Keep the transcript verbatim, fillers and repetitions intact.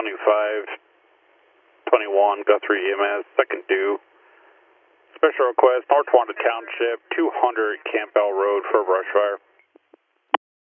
twenty-five twenty-one, Guthrie E M S, second due. Special request, North Wanda Township, two hundred Campbell Road for a brush fire.